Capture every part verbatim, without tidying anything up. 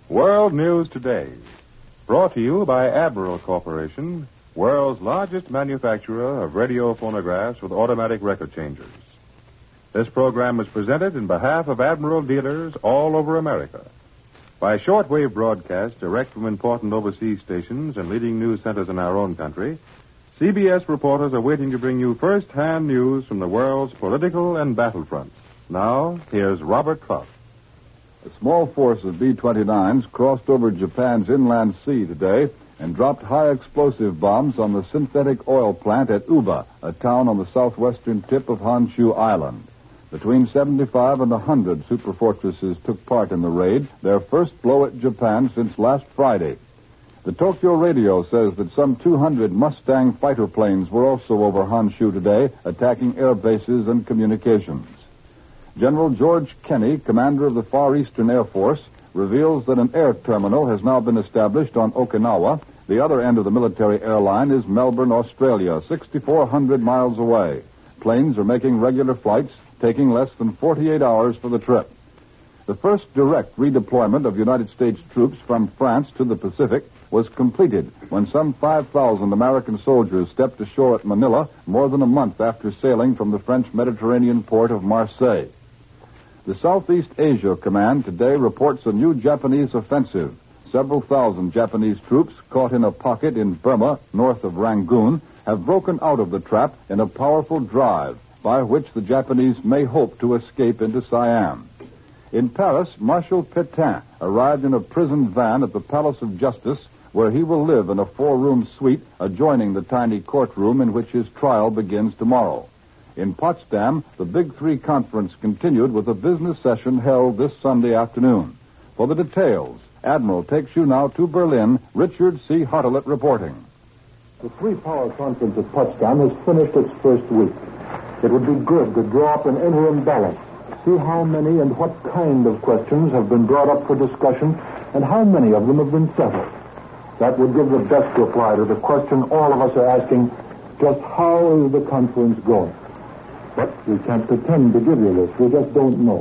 World News Today, brought to you by Admiral Corporation, world's largest manufacturer of radio phonographs with automatic record changers. This program is presented in behalf of Admiral dealers all over America. By shortwave broadcast direct from important overseas stations and leading news centers in our own country, C B S reporters are waiting to bring you first-hand news from the world's political and battlefronts. Now, here's Robert Trout. A small force of B twenty-nines crossed over Japan's inland sea today and dropped high-explosive bombs on the synthetic oil plant at Uba, a town on the southwestern tip of Honshu Island. Between seventy-five and one hundred superfortresses took part in the raid, their first blow at Japan since last Friday. The Tokyo radio says that some two hundred Mustang fighter planes were also over Honshu today, attacking air bases and communications. General George Kenney, commander of the Far Eastern Air Force, reveals that an air terminal has now been established on Okinawa. The other end of the military airline is Melbourne, Australia, six thousand four hundred miles away. Planes are making regular flights, taking less than forty-eight hours for the trip. The first direct redeployment of United States troops from France to the Pacific was completed when some five thousand American soldiers stepped ashore at Manila more than a month after sailing from the French Mediterranean port of Marseille. The Southeast Asia Command today reports a new Japanese offensive. Several thousand Japanese troops caught in a pocket in Burma, north of Rangoon, have broken out of the trap in a powerful drive by which the Japanese may hope to escape into Siam. In Paris, Marshal Pétain arrived in a prison van at the Palace of Justice, where he will live in a four-room suite adjoining the tiny courtroom in which his trial begins tomorrow. In Potsdam, the Big Three conference continued with a business session held this Sunday afternoon. For the details, Admiral takes you now to Berlin. Richard C. Hartelet reporting. The three-power conference at Potsdam has finished its first week. It would be good to draw up an interim balance, see how many and what kind of questions have been brought up for discussion, and how many of them have been settled. That would give the best reply to the question all of us are asking, just how is the conference going? But we can't pretend to give you this. We just don't know.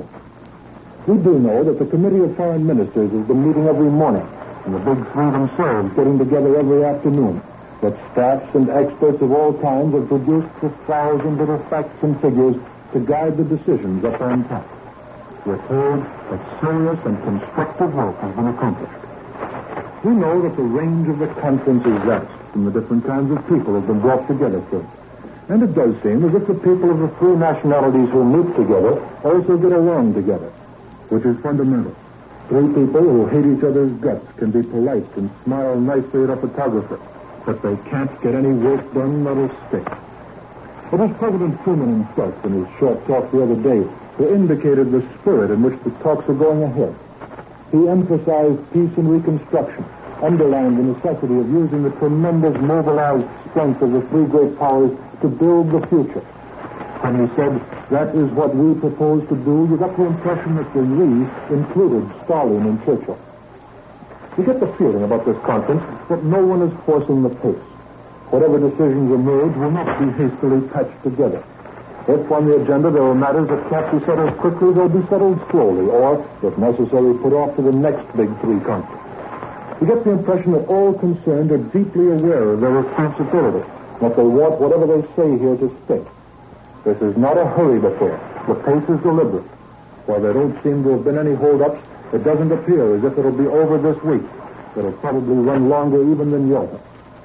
We do know that the Committee of Foreign Ministers has been meeting every morning, and the Big Three themselves getting together every afternoon. That staffs and experts of all kinds have produced a thousand little facts and figures to guide the decisions up on top. We're told that serious and constructive work has been accomplished. We know that the range of the conference is vast, and the different kinds of people have been brought together for it. And it does seem as if the people of the three nationalities who meet together also get along together, which is fundamental. Three people who hate each other's guts can be polite and smile nicely at a photographer, but they can't get any work done that'll stick. It was President Truman himself in his short talk the other day who indicated the spirit in which the talks are going ahead. He emphasized peace and reconstruction, underlined the necessity of using the tremendous mobilized strength of the three great powers to build the future. When he said, that is what we propose to do, you got the impression that the we included Stalin and Churchill. You get the feeling about this conference that no one is forcing the pace. Whatever decisions are made will not be hastily patched together. If on the agenda there are matters that can't be settled quickly, they'll be settled slowly, or, if necessary, put off to the next Big Three conference. You get the impression that all concerned are deeply aware of their responsibility, that they want whatever they say here to stick. This is not a hurried affair. The pace is deliberate. While there don't seem to have been any hold-ups, it doesn't appear as if it'll be over this week. It'll probably run longer even than Yalta.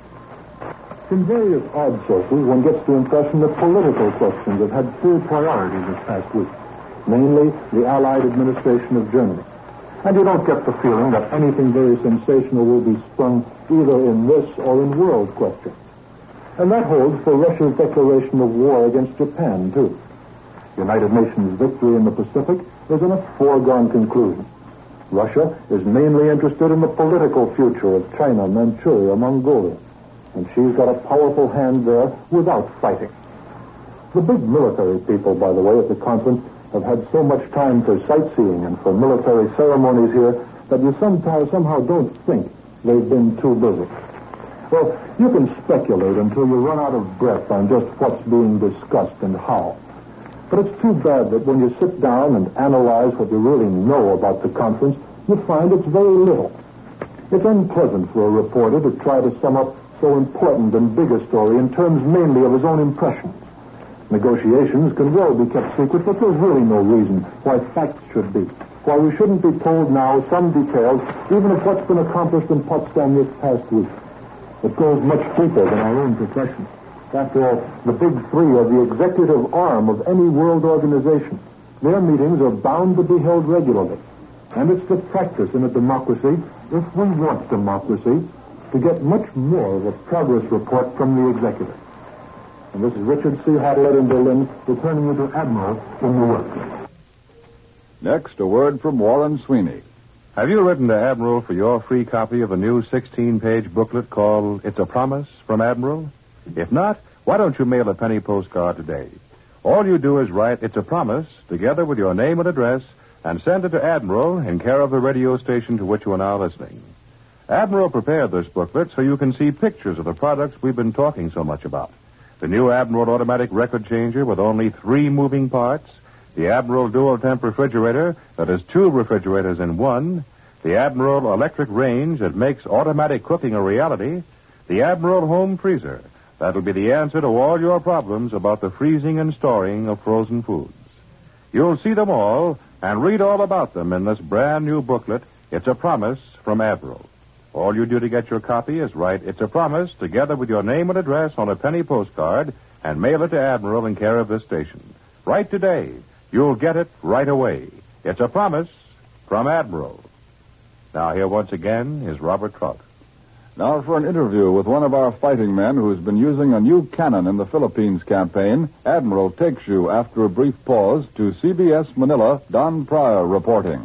From various odd sources, one gets the impression that political questions have had full priority this past week, mainly the Allied administration of Germany. And you don't get the feeling that anything very sensational will be sprung either in this or in world questions. And that holds for Russia's declaration of war against Japan, too. United Nations victory in the Pacific is in a foregone conclusion. Russia is mainly interested in the political future of China, Manchuria, Mongolia. And she's got a powerful hand there without fighting. The big military people, by the way, at the conference have had so much time for sightseeing and for military ceremonies here that you sometimes somehow don't think they've been too busy. Well, you can speculate until you run out of breath on just what's being discussed and how. But it's too bad that when you sit down and analyze what you really know about the conference, you find it's very little. It's unpleasant for a reporter to try to sum up so important and big a story in terms mainly of his own impressions. Negotiations can well be kept secret, but there's really no reason why facts should be. Why we shouldn't be told now some details, even of what's been accomplished in Potsdam this past week. It goes much deeper than our own profession. After all, the big three are the executive arm of any world organization. Their meetings are bound to be held regularly. And it's the practice in a democracy, if we want democracy, to get much more of a progress report from the executive. And this is Richard C. Hadlett in Berlin, returning you to Admiral in New York. Next, a word from Warren Sweeney. Have you written to Admiral for your free copy of a new sixteen-page booklet called It's a Promise from Admiral? If not, why don't you mail a penny postcard today? All you do is write It's a Promise together with your name and address and send it to Admiral in care of the radio station to which you are now listening. Admiral prepared this booklet so you can see pictures of the products we've been talking so much about. The new Admiral automatic record changer with only three moving parts, the Admiral dual temp refrigerator that is two refrigerators in one, the Admiral electric range that makes automatic cooking a reality, the Admiral home freezer that'll be the answer to all your problems about the freezing and storing of frozen foods. You'll see them all and read all about them in this brand new booklet, It's a Promise from Admiral. All you do to get your copy is write It's a Promise together with your name and address on a penny postcard and mail it to Admiral in care of this station. Write today. You'll get it right away. It's a Promise from Admiral. Now here once again is Robert Trout. Now for an interview with one of our fighting men who's been using a new cannon in the Philippines campaign, Admiral takes you, after a brief pause, to C B S Manila, Don Pryor reporting.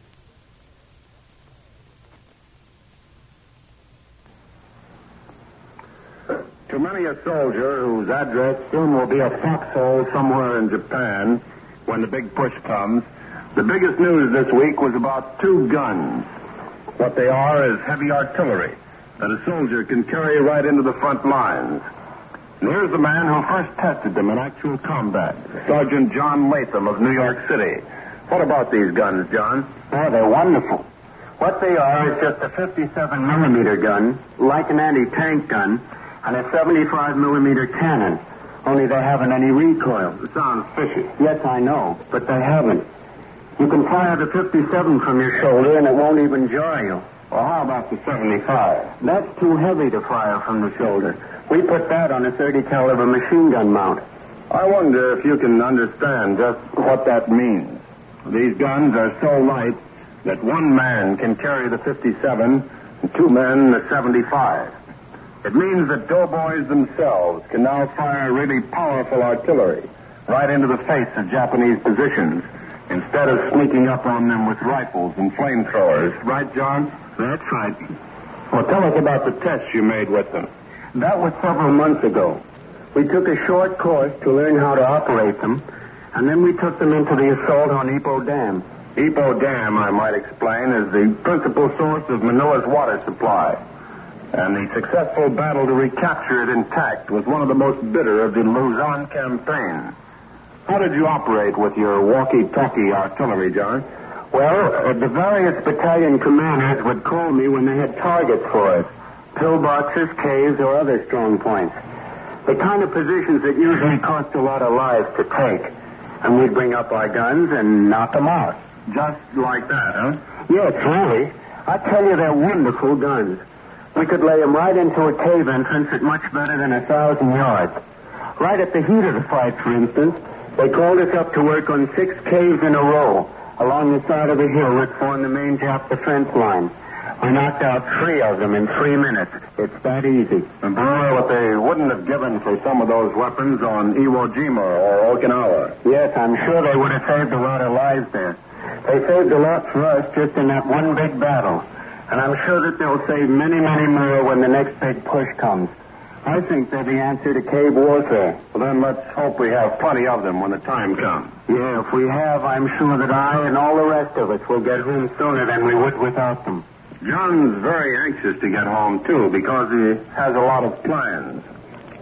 To many a soldier whose address soon will be a foxhole somewhere in Japan when the big push comes, the biggest news this week was about two guns. What they are is heavy artillery that a soldier can carry right into the front lines. And here's the man who first tested them in actual combat, Sergeant John Latham of New York City. What about these guns, John? Oh, they're wonderful. What they are is just a fifty-seven millimeter gun, like an anti-tank gun, and a seventy-five millimeter cannon. Only they haven't any recoil. It sounds fishy. Yes, I know, but they haven't. You can fire the fifty-seven from your shoulder, and it won't even jar you. Well, how about the seventy-five? That's too heavy to fire from the shoulder. We put that on a thirty caliber machine gun mount. I wonder if you can understand just what that means. These guns are so light that one man can carry the fifty-seven and two men the seventy-five. It means that doughboys themselves can now fire really powerful artillery right into the face of Japanese positions instead of sneaking up on them with rifles and flamethrowers. Right, John? That's right. Well, tell us about the tests you made with them. That was several months ago. We took a short course to learn how to operate them, and then we took them into the assault on Ipoh Dam. Ipoh Dam, I might explain, is the principal source of Manila's water supply. And the successful battle to recapture it intact was one of the most bitter of the Luzon campaign. How did you operate with your walkie-talkie artillery, John? Well, uh, the various battalion commanders would call me when they had targets for us. Pillboxes, caves, or other strong points. The kind of positions that usually cost a lot of lives to take. And we'd bring up our guns and knock them out. Just like that, huh? Yes, really. I tell you, they're wonderful guns. We could lay them right into a cave entrance at much better than a thousand yards. Right at the heat of the fight, for instance, they called us up to work on six caves in a row along the side of the hill that formed the main Jap defense line. We knocked out three of them in three minutes. It's that easy. And boy, what they wouldn't have given for some of those weapons on Iwo Jima or Okinawa. Yes, I'm sure they would have saved a lot of lives there. They saved a lot for us just in that one big battle. And I'm sure that they'll save many, many more when the next big push comes. I think they're the answer to cave warfare. Well, then let's hope we have plenty of them when the time comes. Yeah, if we have, I'm sure that I and all the rest of us will get home sooner than we would without them. John's very anxious to get home, too, because he has a lot of plans.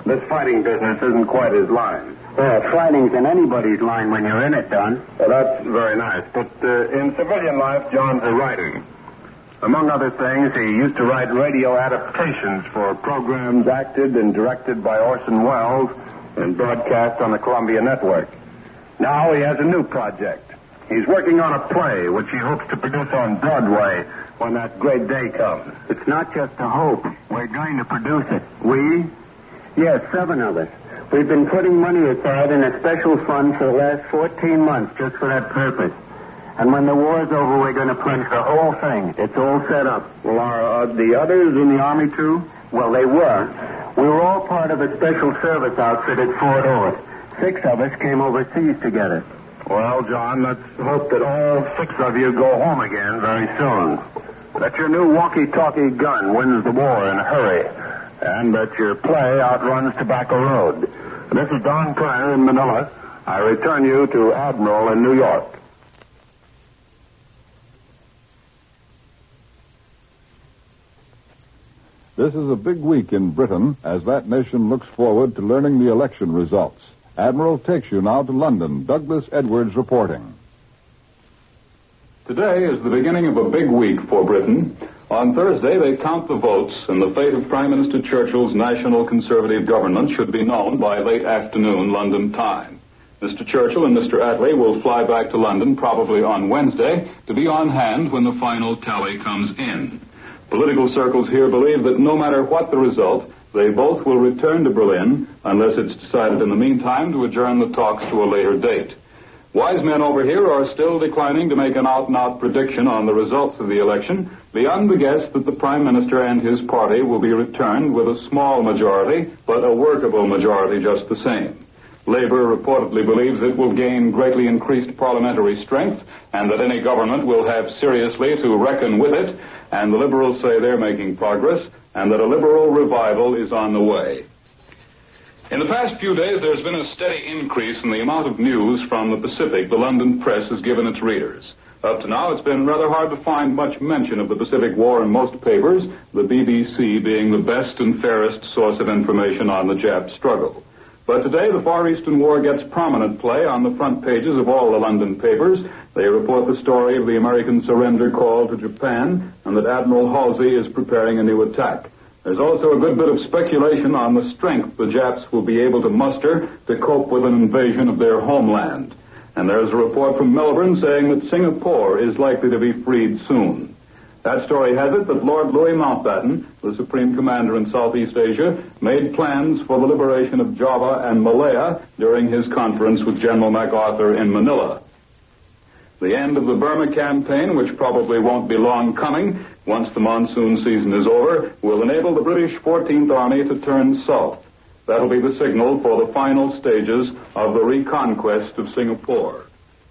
This fighting business isn't quite his line. Well, fighting's in anybody's line when you're in it, Don. Well, that's very nice. But uh, in civilian life, John's a writer. Among other things, he used to write radio adaptations for programs acted and directed by Orson Welles and broadcast on the Columbia Network. Now he has a new project. He's working on a play which he hopes to produce on Broadway when that great day comes. It's not just a hope. We're going to produce it. We? Yes, seven of us. We've been putting money aside in a special fund for the last fourteen months just for that purpose. And when the war's over, we're going to punch the whole thing. It's all set up. Well, are uh, the others in the Army, too? Well, they were. We were all part of a special service outfit at Fort Ord. Six of us came overseas together. Well, John, let's hope that all six of you go home again very soon. That your new walkie-talkie gun wins the war in a hurry. And that your play outruns Tobacco Road. This is Don Pryor in Manila. I return you to Admiral in New York. This is a big week in Britain as that nation looks forward to learning the election results. Admiral takes you now to London. Douglas Edwards reporting. Today is the beginning of a big week for Britain. On Thursday, they count the votes, and the fate of Prime Minister Churchill's National Conservative government should be known by late afternoon London time. Mister Churchill and Mister Attlee will fly back to London probably on Wednesday to be on hand when the final tally comes in. Political circles here believe that no matter what the result, they both will return to Berlin unless it's decided in the meantime to adjourn the talks to a later date. Wise men over here are still declining to make an out-and-out prediction on the results of the election, beyond the guess that the Prime Minister and his party will be returned with a small majority, but a workable majority just the same. Labour reportedly believes it will gain greatly increased parliamentary strength, and that any government will have seriously to reckon with it, and the Liberals say they're making progress, and that a Liberal revival is on the way. In the past few days, there's been a steady increase in the amount of news from the Pacific the London press has given its readers. Up to now, it's been rather hard to find much mention of the Pacific War in most papers, the B B C being the best and fairest source of information on the Jap struggle. But today, the Far Eastern War gets prominent play on the front pages of all the London papers. They report the story of the American surrender call to Japan, and that Admiral Halsey is preparing a new attack. There's also a good bit of speculation on the strength the Japs will be able to muster to cope with an invasion of their homeland. And there's a report from Melbourne saying that Singapore is likely to be freed soon. That story has it that Lord Louis Mountbatten, the Supreme Commander in Southeast Asia, made plans for the liberation of Java and Malaya during his conference with General MacArthur in Manila. The end of the Burma campaign, which probably won't be long coming, once the monsoon season is over, will enable the British fourteenth Army to turn south. That'll be the signal for the final stages of the reconquest of Singapore.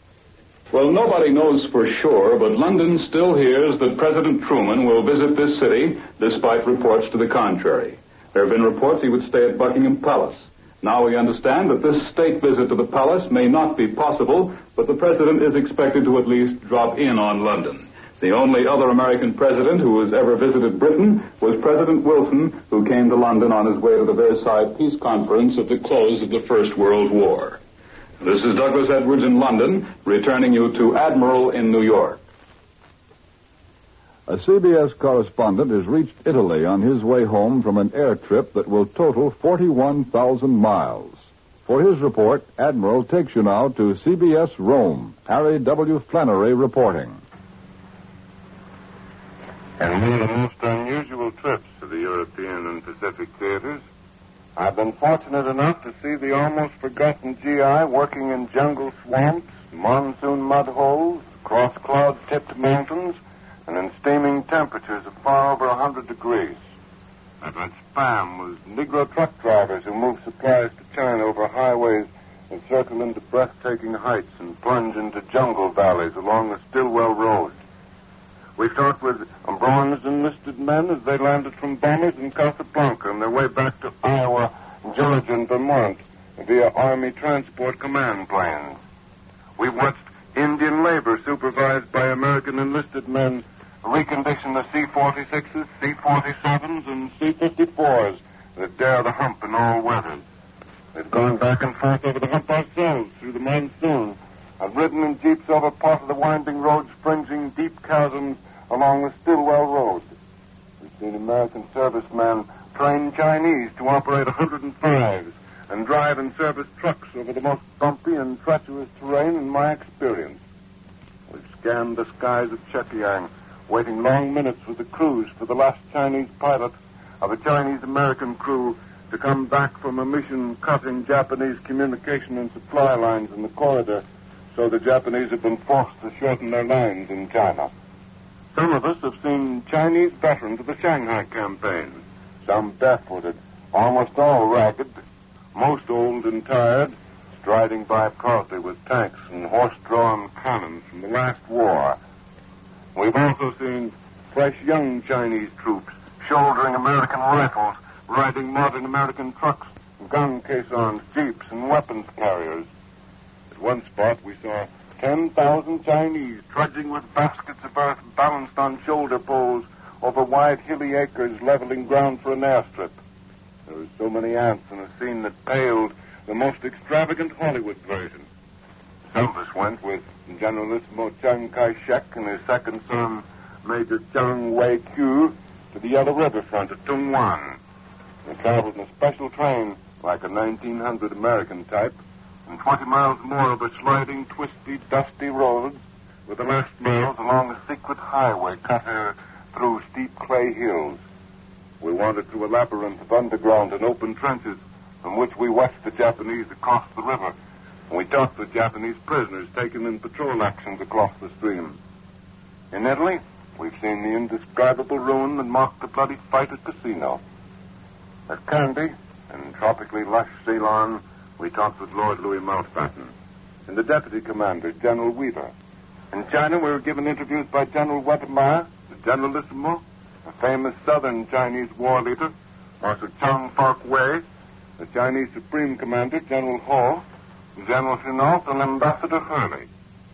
Well, nobody knows for sure, but London still hears that President Truman will visit this city, despite reports to the contrary. There have been reports he would stay at Buckingham Palace. Now we understand that this state visit to the palace may not be possible, but the president is expected to at least drop in on London. The only other American president who has ever visited Britain was President Wilson, who came to London on his way to the Versailles Peace Conference at the close of the First World War. This is Douglas Edwards in London, returning you to Admiral in New York. A C B S correspondent has reached Italy on his way home from an air trip that will total forty-one thousand miles. For his report, Admiral takes you now to C B S Rome. Harry W. Flannery reporting. And one of the most unusual trips to the European and Pacific theaters, I've been fortunate enough to see the almost forgotten G I working in jungle swamps, monsoon mud holes, across cloud-tipped mountains, and in steaming temperatures of far over one hundred degrees. At its spam was Negro truck drivers who moved supplies to China over highways and circle into breathtaking heights and plunge into jungle valleys along the Stillwell Road. We talked with bronzed enlisted men as they landed from bombers in Casablanca on their way back to Iowa, Georgia, and Vermont via Army Transport Command planes. We watched Indian labor supervised by American enlisted men recondition the C forty-sixes, C forty-sevens, and C fifty-fours that dare the hump in all weathers. We've gone back and forth over the hump ourselves through the monsoon. I've ridden in jeeps over part of the winding roads fringing deep chasms along the Stillwell Road. We've seen American servicemen train Chinese to operate one hundred fives and drive in service trucks over the most bumpy and treacherous terrain in my experience. We've scanned the skies of Chekiang, waiting long minutes with the crews for the last Chinese pilot of a Chinese-American crew to come back from a mission cutting Japanese communication and supply lines in the corridor, so the Japanese have been forced to shorten their lines in China. Some of us have seen Chinese veterans of the Shanghai campaign, some barefooted, almost all ragged, most old and tired, striding by proudly with tanks and horse-drawn cannons from the last war. We've also seen fresh young Chinese troops shouldering American rifles, riding modern American trucks, gun caissons, jeeps, and weapons carriers. At one spot, we saw ten thousand Chinese trudging with baskets of earth balanced on shoulder poles over wide hilly acres leveling ground for an airstrip. There were so many ants in a scene that paled the most extravagant Hollywood version. Some of us went with Generalissimo Chiang Kai-shek and his second son, Major Chiang Wei-kyu, to the Yellow River front at Tung Wan. They traveled in a special train, like a nineteen hundred American type, and twenty miles more over sliding, twisty, dusty roads, with the last miles along a secret highway cut uh, through steep clay hills. We wandered through a labyrinth of underground and open trenches from which we watched the Japanese across the river, and we talked with Japanese prisoners taken in patrol actions across the stream. In Italy, we've seen the indescribable ruin that marked the bloody fight at Cassino. At Kandy, in tropically lush Ceylon, we talked with Lord Louis Mountbatten and the deputy commander, General Weaver. In China, we were given interviews by General Wedemeyer, the Generalissimo, a famous southern Chinese war leader, Marshal Chang Park-wei, the Chinese Supreme Commander, General Ho, General Hinault, and Ambassador Hurley.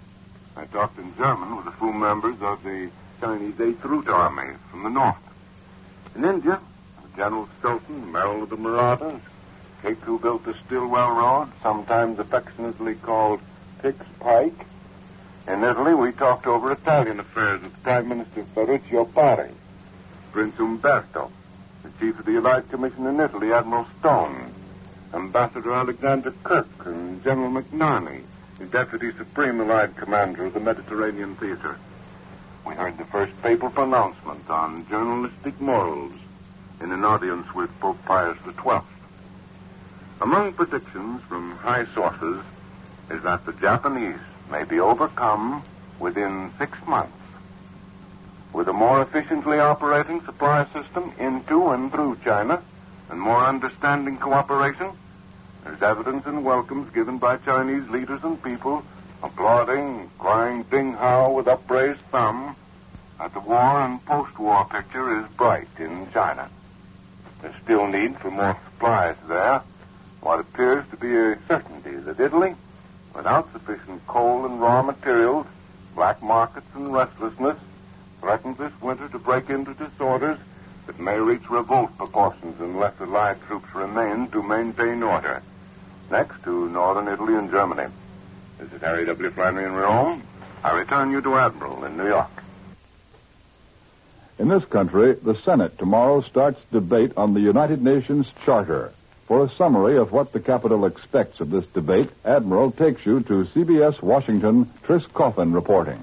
I talked in German with a few members of the Chinese Eighth Route Army from the north. In India, General Stoughton, Merrill of the Marathas, Kate who built the Stillwell Road, sometimes affectionately called Pick's Pike. In Italy, we talked over Italian affairs with Prime Minister Ferruccio Pari, Prince Umberto, the chief of the Allied Commission in Italy, Admiral Stone, Ambassador Alexander Kirk, and General McNarney, the Deputy Supreme Allied Commander of the Mediterranean Theater. We heard the first papal pronouncement on journalistic morals in an audience with Pope Pius the twelfth. Among predictions from high sources is that the Japanese may be overcome within six months. With a more efficiently operating supply system into and through China and more understanding cooperation, there's evidence and welcomes given by Chinese leaders and people applauding, crying ding hao with upraised thumb that the war and post-war picture is bright in China. There's still need for more supplies there. What appears to be a certainty that Italy, without sufficient coal and raw materials, black markets and restlessness, threatens this winter to break into disorders that may reach revolt proportions unless Allied troops remain to maintain order. Next to northern Italy and Germany. This is Harry W. Flannery in Rome. I return you to Admiral in New York. In this country, the Senate tomorrow starts debate on the United Nations Charter. For a summary of what the Capitol expects of this debate, Admiral takes you to C B S Washington, Tris Coffin reporting.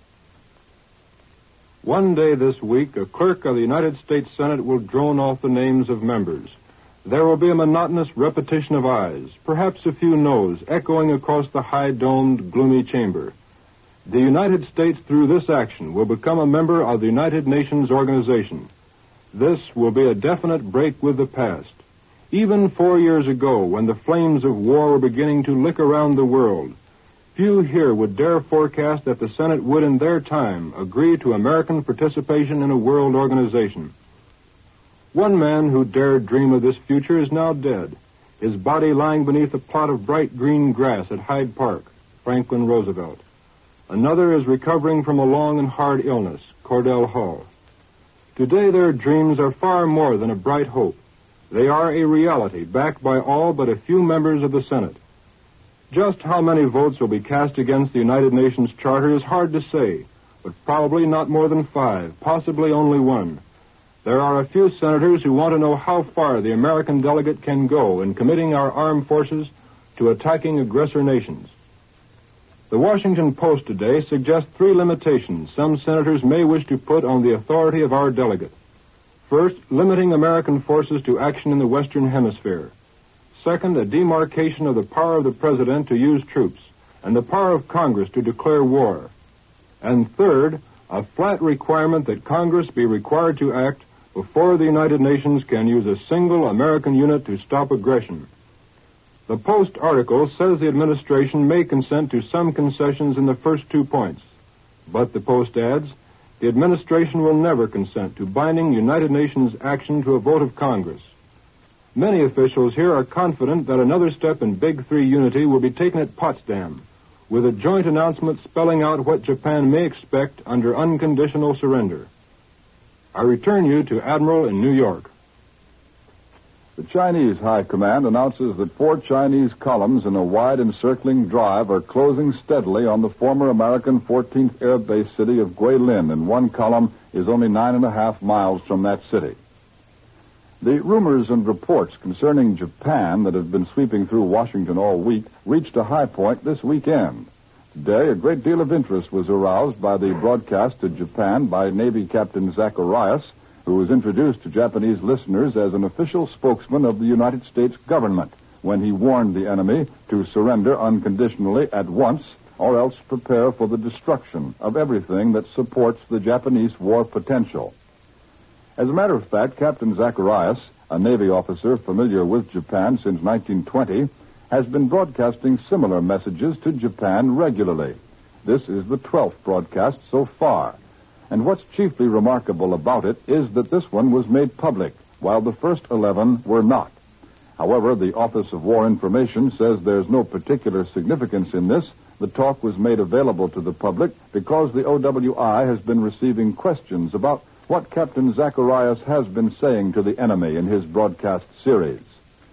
One day this week, a clerk of the United States Senate will drone off the names of members. There will be a monotonous repetition of ayes, perhaps a few noes, echoing across the high-domed, gloomy chamber. The United States, through this action, will become a member of the United Nations Organization. This will be a definite break with the past. Even four years ago, when the flames of war were beginning to lick around the world, few here would dare forecast that the Senate would, in their time, agree to American participation in a world organization. One man who dared dream of this future is now dead, his body lying beneath a plot of bright green grass at Hyde Park, Franklin Roosevelt. Another is recovering from a long and hard illness, Cordell Hull. Today their dreams are far more than a bright hope. They are a reality, backed by all but a few members of the Senate. Just how many votes will be cast against the United Nations Charter is hard to say, but probably not more than five, possibly only one. There are a few senators who want to know how far the American delegate can go in committing our armed forces to attacking aggressor nations. The Washington Post today suggests three limitations some senators may wish to put on the authority of our delegate. First, limiting American forces to action in the Western Hemisphere. Second, a demarcation of the power of the President to use troops and the power of Congress to declare war. And third, a flat requirement that Congress be required to act before the United Nations can use a single American unit to stop aggression. The Post article says the administration may consent to some concessions in the first two points. But the Post adds, the administration will never consent to binding United Nations action to a vote of Congress. Many officials here are confident that another step in Big Three unity will be taken at Potsdam, with a joint announcement spelling out what Japan may expect under unconditional surrender. I return you to Admiral in New York. The Chinese High Command announces that four Chinese columns in a wide encircling drive are closing steadily on the former American fourteenth Air Base city of Guilin, and one column is only nine and a half miles from that city. The rumors and reports concerning Japan that have been sweeping through Washington all week reached a high point this weekend. Today, a great deal of interest was aroused by the broadcast to Japan by Navy Captain Zacharias, who was introduced to Japanese listeners as an official spokesman of the United States government when he warned the enemy to surrender unconditionally at once or else prepare for the destruction of everything that supports the Japanese war potential. As a matter of fact, Captain Zacharias, a Navy officer familiar with Japan since nineteen twenty, has been broadcasting similar messages to Japan regularly. This is the twelfth broadcast so far. And what's chiefly remarkable about it is that this one was made public, while the first eleven were not. However, the Office of War Information says there's no particular significance in this. The talk was made available to the public because the O W I has been receiving questions about what Captain Zacharias has been saying to the enemy in his broadcast series.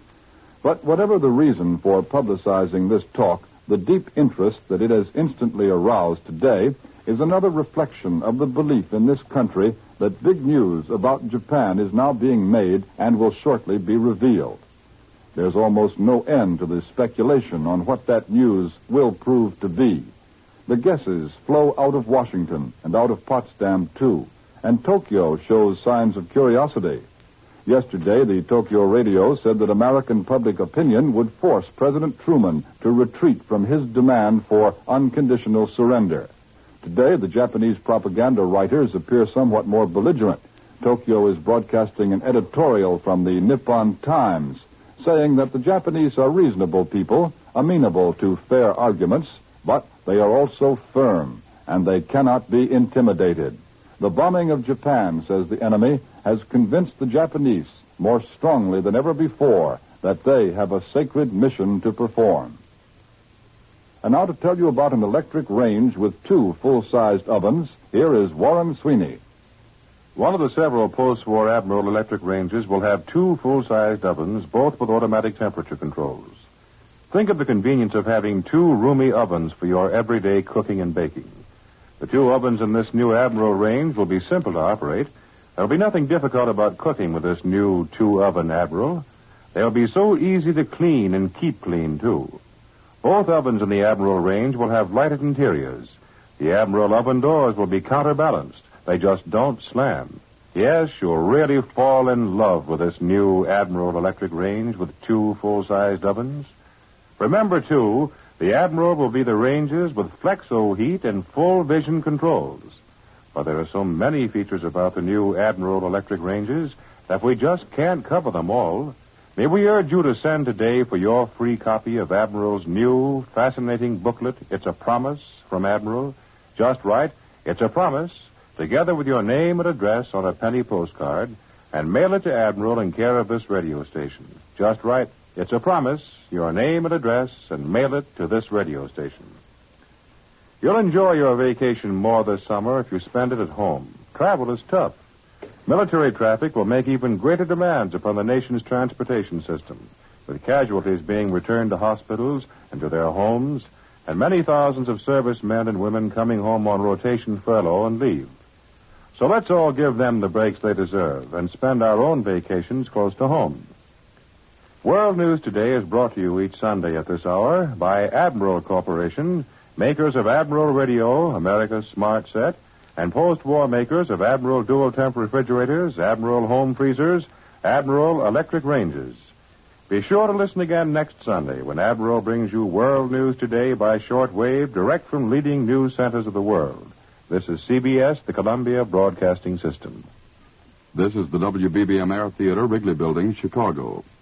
But whatever the reason for publicizing this talk, the deep interest that it has instantly aroused today is another reflection of the belief in this country that big news about Japan is now being made and will shortly be revealed. There's almost no end to the speculation on what that news will prove to be. The guesses flow out of Washington and out of Potsdam, too, and Tokyo shows signs of curiosity. Yesterday, the Tokyo radio said that American public opinion would force President Truman to retreat from his demand for unconditional surrender. Today, the Japanese propaganda writers appear somewhat more belligerent. Tokyo is broadcasting an editorial from the Nippon Times saying that the Japanese are reasonable people, amenable to fair arguments, but they are also firm, and they cannot be intimidated. The bombing of Japan, says the enemy, has convinced the Japanese more strongly than ever before that they have a sacred mission to perform. And now to tell you about an electric range with two full-sized ovens, here is Warren Sweeney. One of the several post-war Admiral electric ranges will have two full-sized ovens, both with automatic temperature controls. Think of the convenience of having two roomy ovens for your everyday cooking and baking. The two ovens in this new Admiral range will be simple to operate. There'll be nothing difficult about cooking with this new two-oven Admiral. They'll be so easy to clean and keep clean, too. Both ovens in the Admiral range will have lighted interiors. The Admiral oven doors will be counterbalanced. They just don't slam. Yes, you'll really fall in love with this new Admiral electric range with two full-sized ovens. Remember, too, the Admiral will be the ranges with Flexo heat and full vision controls. But there are so many features about the new Admiral electric ranges that we just can't cover them all. May we urge you to send today for your free copy of Admiral's new, fascinating booklet, It's a Promise from Admiral. Just write, It's a Promise, together with your name and address on a penny postcard, and mail it to Admiral in care of this radio station. Just write, It's a Promise, your name and address, and mail it to this radio station. You'll enjoy your vacation more this summer if you spend it at home. Travel is tough. Military traffic will make even greater demands upon the nation's transportation system, with casualties being returned to hospitals and to their homes, and many thousands of servicemen and women coming home on rotation furlough and leave. So let's all give them the breaks they deserve and spend our own vacations close to home. World News Today is brought to you each Sunday at this hour by Admiral Corporation, makers of Admiral Radio, America's Smart Set, and post-war makers of Admiral dual-temp refrigerators, Admiral home freezers, Admiral electric ranges. Be sure to listen again next Sunday when Admiral brings you World News Today by shortwave direct from leading news centers of the world. This is C B S, the Columbia Broadcasting System. This is the W B B M Air Theater, Wrigley Building, Chicago.